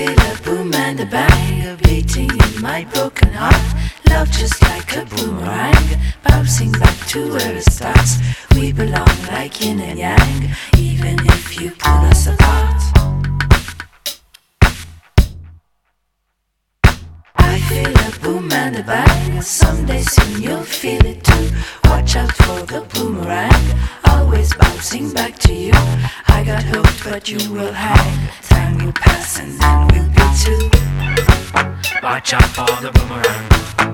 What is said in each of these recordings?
feel a boom and a bang, a beating in my broken heart. Love just like a boomerang, bouncing back to where it starts. We belong like yin and yang, even if you pull us apart. I feel a boom and a bang, someday soon you'll feel it too. Watch out for the boomerang, always bouncing back to you. I got hooked but you will hang, time will pass and then we'll be two. Watch out for the boomerang.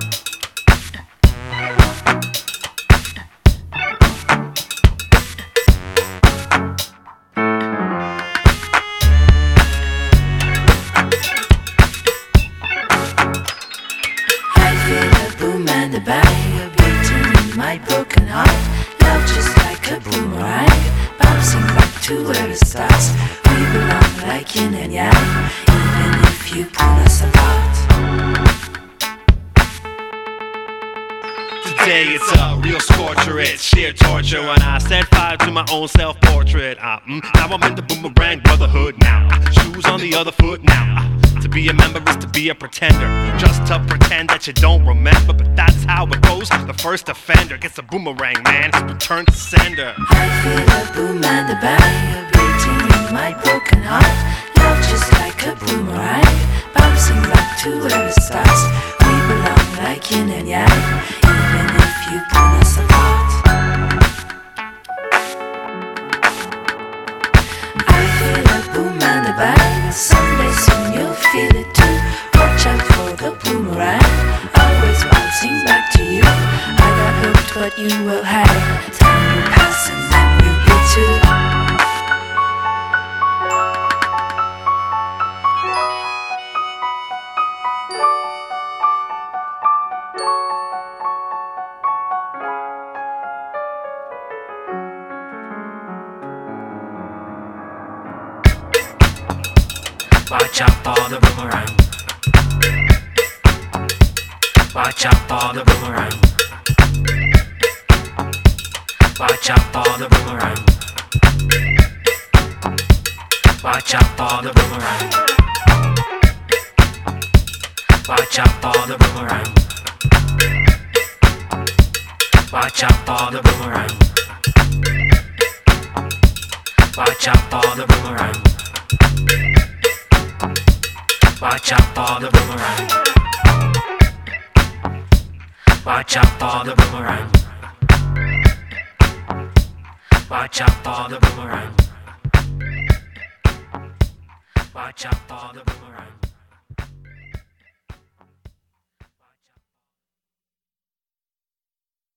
And a bang, a beating in my broken heart. Love just like a boomerang, bouncing back to where it starts. We belong like yin and yang, even if you pull us apart. Today it's a real scorcher, it's sheer torture when I set fire to my own self-portrait. Now I'm in the boomerang brotherhood now. Shoes on the other foot now. To be a member is to be a pretender, just to pretend that you don't remember. But that's how it goes, the first offender gets a boomerang, man, it's return to sender. I feel a boom and a bang, a beating in my broken heart. Love just like a boomerang, bouncing back to where it starts. We belong like yin and yang, even if you pull us apart. I feel a boom and a bang, someday soon you'll feel it too. Watch out for the boomerang, always bouncing back to you. I got hooked but you will hang, time will pass and then we'll be two. Watch out for the boomerang. Watch out for the boomerang. Watch out for the boomerang. Watch out for the boomerang. Watch out for the boomerang. Watch out for the boomerang. Watch out for the boomerang. Watch out for the boomerang. Watch out for the boomerang. Watch out for the boomerang. Watch out for the boomerang.